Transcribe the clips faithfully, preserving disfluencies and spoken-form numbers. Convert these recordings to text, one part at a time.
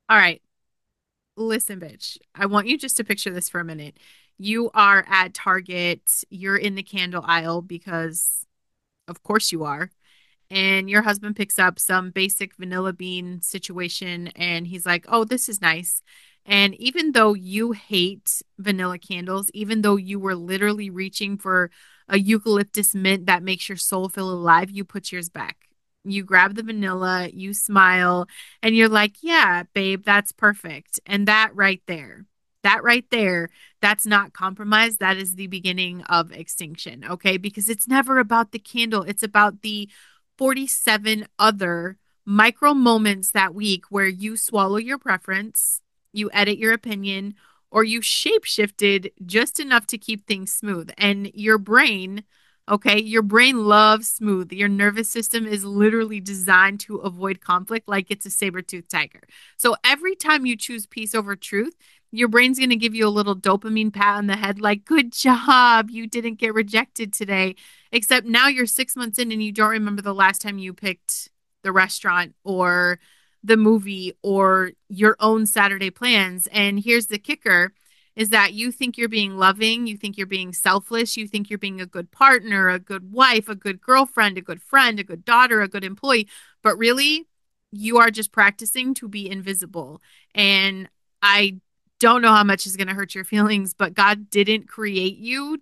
All right. Listen, bitch. I want you just to picture this for a minute. You are at Target. You're in the candle aisle because, of course, you are. And your husband picks up some basic vanilla bean situation and he's like, "Oh, this is nice." And even though you hate vanilla candles, even though you were literally reaching for a eucalyptus mint that makes your soul feel alive, you put yours back. You grab the vanilla, you smile, and you're like, "Yeah, babe, that's perfect." And that right there, that right there, that's not compromise. That is the beginning of extinction, okay? Because it's never about the candle, it's about the forty-seven other micro moments that week where you swallow your preference, you edit your opinion, or you shape shifted just enough to keep things smooth. And your brain, okay, your brain loves smooth. Your nervous system is literally designed to avoid conflict like it's a saber-toothed tiger. So every time you choose peace over truth, your brain's going to give you a little dopamine pat on the head, like, "Good job. You didn't get rejected today." Except now you're six months in and you don't remember the last time you picked the restaurant or the movie or your own Saturday plans. And here's the kicker is that you think you're being loving, you think you're being selfless, you think you're being a good partner, a good wife, a good girlfriend, a good friend, a good daughter, a good employee, but really you are just practicing to be invisible. And I don't know how much is going to hurt your feelings, but God didn't create you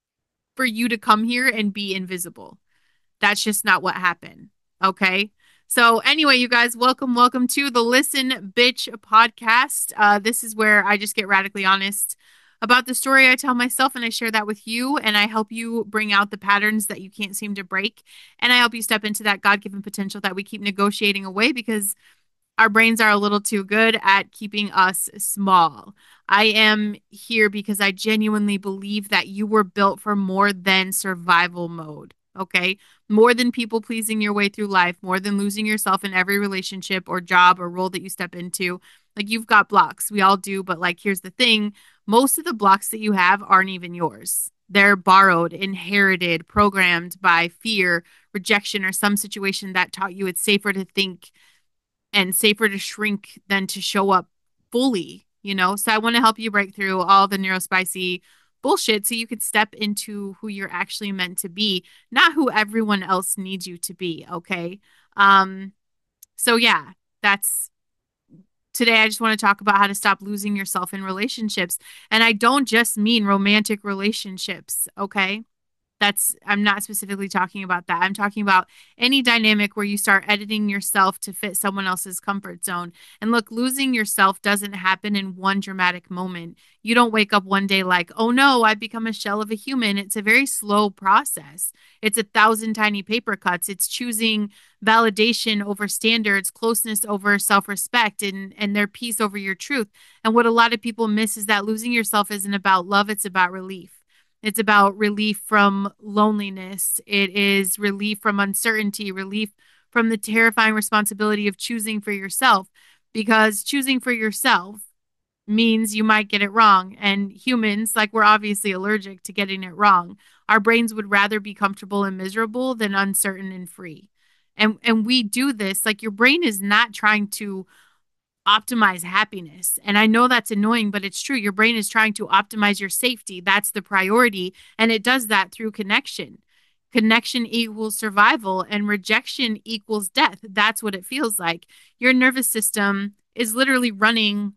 for you to come here and be invisible. That's just not what happened. Okay. So, anyway, you guys, welcome, welcome to the Listen Bitch podcast. Uh, this is where I just get radically honest about the story I tell myself, and I share that with you, and I help you bring out the patterns that you can't seem to break, and I help you step into that God given potential that we keep negotiating away because our brains are a little too good at keeping us small. I am here because I genuinely believe that you were built for more than survival mode. Okay. More than people pleasing your way through life, more than losing yourself in every relationship or job or role that you step into. Like you've got blocks. We all do. But like, here's the thing most of the blocks that you have aren't even yours. They're borrowed, inherited, programmed by fear, rejection, or some situation that taught you it's safer to think and safer to shrink than to show up fully, you know? So I want to help you break through all the neurospicy bullshit so you could step into who you're actually meant to be, not who everyone else needs you to be, okay? Um so yeah, that's today I just want to talk about how to stop losing yourself in relationships. And I don't just mean romantic relationships, okay? That's, I'm not specifically talking about that. I'm talking about any dynamic where you start editing yourself to fit someone else's comfort zone. And look, losing yourself doesn't happen in one dramatic moment. You don't wake up one day like, "Oh no, I've become a shell of a human." It's a very slow process. It's a thousand tiny paper cuts. It's choosing validation over standards, closeness over self-respect, and and their peace over your truth. And what a lot of people miss is that losing yourself isn't about love, it's about relief. It's about relief from loneliness. It is relief from uncertainty, relief from the terrifying responsibility of choosing for yourself. Because choosing for yourself means you might get it wrong. And humans, like we're obviously allergic to getting it wrong. Our brains would rather be comfortable and miserable than uncertain and free. And and we do this, like your brain is not trying to optimize happiness. And I know that's annoying, but it's true. Your brain is trying to optimize your safety. That's the priority. And it does that through connection. Connection equals survival, and rejection equals death. That's what it feels like. Your nervous system is literally running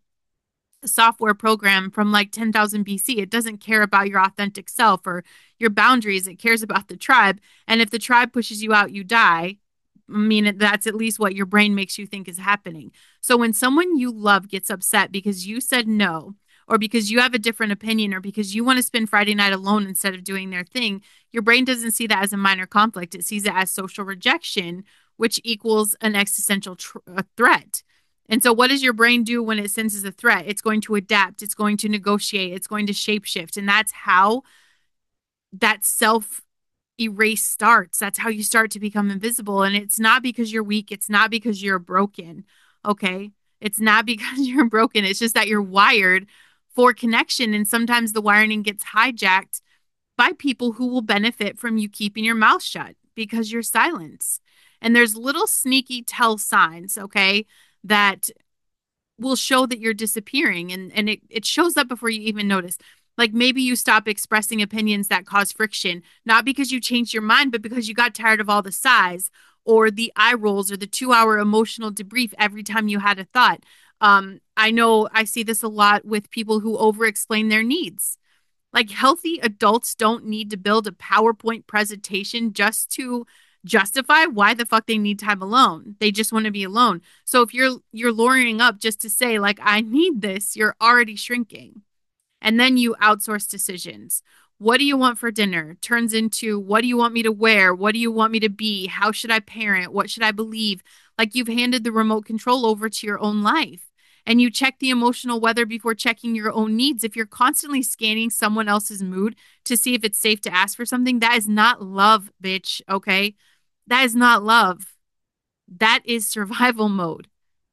a software program from like ten thousand B C. It doesn't care about your authentic self or your boundaries. It cares about the tribe. And if the tribe pushes you out, you die. I mean, that's at least what your brain makes you think is happening. So when someone you love gets upset because you said no, or because you have a different opinion, or because you want to spend Friday night alone instead of doing their thing, your brain doesn't see that as a minor conflict. It sees it as social rejection, which equals an existential tr- a threat. And so, what does your brain do when it senses a threat? It's going to adapt, it's going to negotiate, it's going to shapeshift. And that's how that self erase starts. That's how you start to become invisible. And it's not because you're weak. It's not because you're broken. Okay. It's not because you're broken. It's just that you're wired for connection. And sometimes the wiring gets hijacked by people who will benefit from you keeping your mouth shut because you're silent. And there's little sneaky tell signs. Okay. That will show that you're disappearing, and and it, it shows up before you even notice. Like maybe you stop expressing opinions that cause friction, not because you changed your mind, but because you got tired of all the sighs or the eye rolls or the two hour emotional debrief every time you had a thought. Um, I know I see this a lot with people who over explain their needs. Like healthy adults don't need to build a PowerPoint presentation just to justify why the fuck they need time alone. They just want to be alone. So if you're you're lowering up just to say like I need this, you're already shrinking. And then you outsource decisions. What do you want for dinner? Turns into what do you want me to wear? What do you want me to be? How should I parent? What should I believe? Like you've handed the remote control over to your own life. And you check the emotional weather before checking your own needs. If you're constantly scanning someone else's mood to see if it's safe to ask for something, that is not love, bitch. Okay. That is not love. That is survival mode.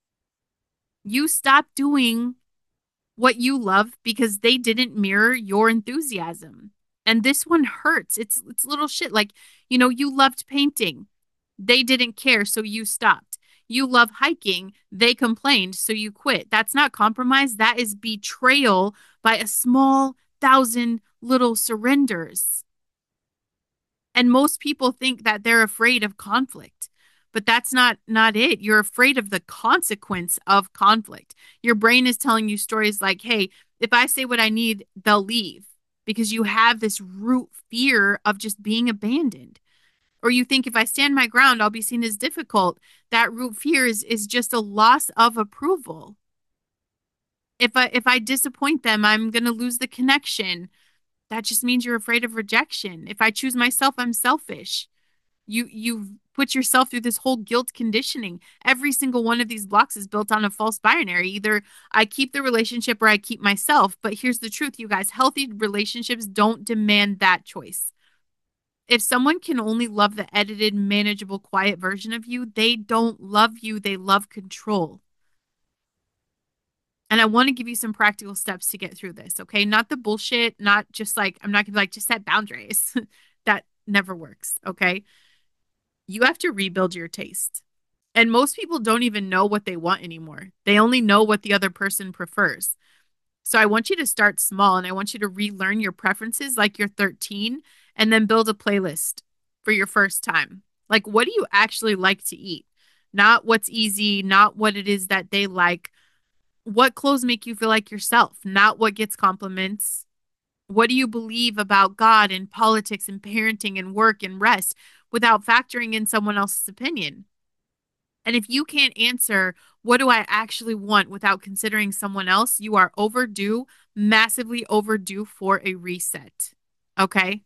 You stop doing what you love because they didn't mirror your enthusiasm. And this one hurts. It's it's little shit like, you know, you loved painting. They didn't care, so you stopped. You love hiking. They complained, so you quit. That's not compromise. That is betrayal by a small thousand little surrenders. And most people think that they're afraid of conflict. But that's not not it. You're afraid of the consequence of conflict. Your brain is telling you stories like, "Hey, if I say what I need, they'll leave." Because you have this root fear of just being abandoned. Or you think if I stand my ground, I'll be seen as difficult. That root fear is is just a loss of approval. If I if I disappoint them, I'm going to lose the connection. That just means you're afraid of rejection. If I choose myself, I'm selfish. You you've put yourself through this whole guilt conditioning. Every single one of these blocks is built on a false binary. Either I keep the relationship or I keep myself. But here's the truth, you guys. Healthy relationships don't demand that choice. If someone can only love the edited, manageable, quiet version of you, they don't love you. They love control. And I want to give you some practical steps to get through this, okay? Not the bullshit, not just like, I'm not gonna be like, just set boundaries. That never works, okay? You have to rebuild your taste. And most people don't even know what they want anymore. They only know what the other person prefers. So I want you to start small and I want you to relearn your preferences like you're thirteen and then build a playlist for your first time. Like, what do you actually like to eat? Not what's easy, not what it is that they like. What clothes make you feel like yourself, not what gets compliments. What do you believe about God and politics and parenting and work and rest without factoring in someone else's opinion? And if you can't answer, what do I actually want without considering someone else, you are overdue, massively overdue for a reset. Okay.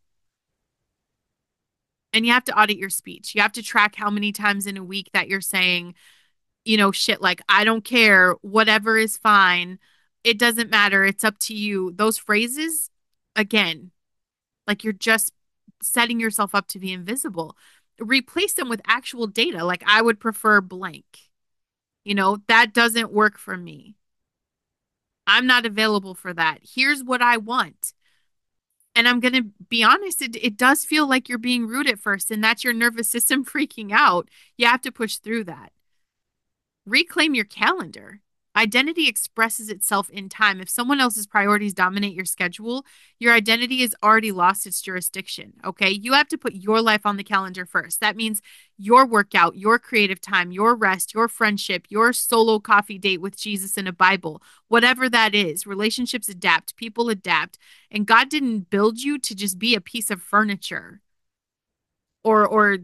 And you have to audit your speech. You have to track how many times in a week that you're saying, you know, shit like, I don't care, whatever is fine. It doesn't matter. It's up to you. Those phrases, again, like you're just setting yourself up to be invisible. Replace them with actual data. Like, I would prefer blank. You know, that doesn't work for me. I'm not available for that. Here's what I want. And I'm going to be honest, it, it does feel like you're being rude at first, and that's your nervous system freaking out. You have to push through that. Reclaim your calendar. Identity expresses itself in time. If someone else's priorities dominate your schedule, your identity has already lost its jurisdiction. Okay. You have to put your life on the calendar first. That means your workout, your creative time, your rest, your friendship, your solo coffee date with Jesus and a Bible, whatever that is. Relationships adapt, people adapt. And God didn't build you to just be a piece of furniture or, or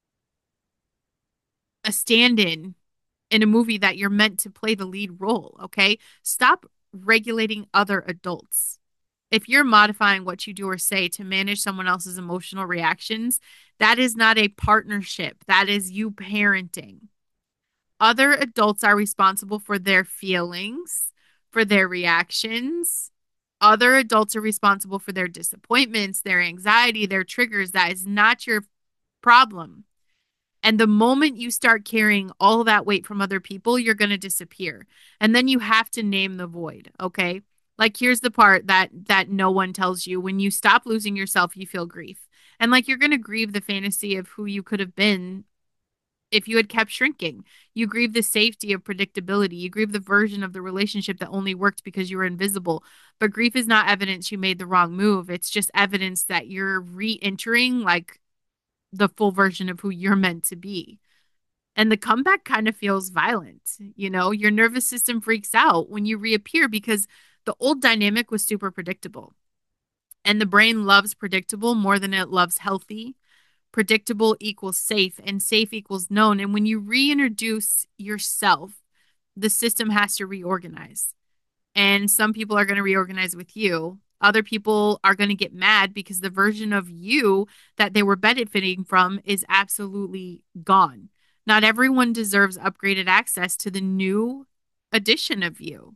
a stand in in a movie that you're meant to play the lead role, okay? Stop regulating other adults. If you're modifying what you do or say to manage someone else's emotional reactions, that is not a partnership. That is you parenting. Other adults are responsible for their feelings, for their reactions. Other adults are responsible for their disappointments, their anxiety, their triggers. That is not your problem. And the moment you start carrying all that weight from other people, you're going to disappear. And then you have to name the void, okay? Like here's the part that that no one tells you. When you stop losing yourself, you feel grief. And like you're going to grieve the fantasy of who you could have been If you had kept shrinking, you grieve the safety of predictability. You grieve the version of the relationship that only worked because you were invisible. But grief is not evidence you made the wrong move. It's just evidence that you're re-entering like the full version of who you're meant to be. And the comeback kind of feels violent. You know, your nervous system freaks out when you reappear because the old dynamic was super predictable. And the brain loves predictable more than it loves healthy. Predictable equals safe, and safe equals known. And when you reintroduce yourself, the system has to reorganize. And some people are going to reorganize with you. Other people are going to get mad because the version of you that they were benefiting from is absolutely gone. Not everyone deserves upgraded access to the new edition of you.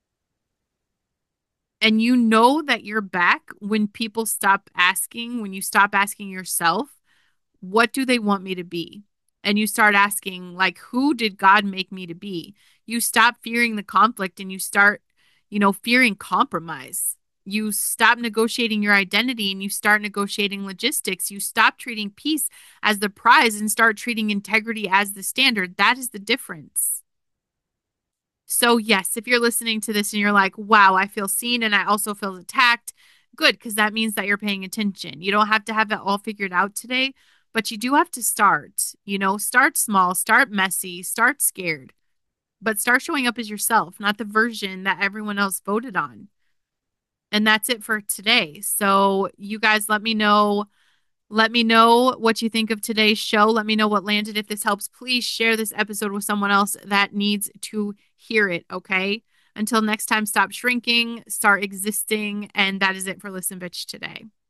And you know that you're back when people stop asking, when you stop asking yourself, what do they want me to be? And you start asking, like, who did God make me to be? You stop fearing the conflict and you start, you know, fearing compromise. You stop negotiating your identity and you start negotiating logistics. You stop treating peace as the prize and start treating integrity as the standard. That is the difference. So, yes, if you're listening to this and you're like, wow, I feel seen and I also feel attacked, good, because that means that you're paying attention. You don't have to have it all figured out today, but you do have to start. You know, start small, start messy, start scared, but start showing up as yourself, not the version that everyone else voted on. And that's it for today. So, you guys let me know let me know what you think of today's show. Let me know what landed. If this helps, please share this episode with someone else that needs to hear it, okay? Until next time, stop shrinking, start existing. And that is it for Listen Bitch today.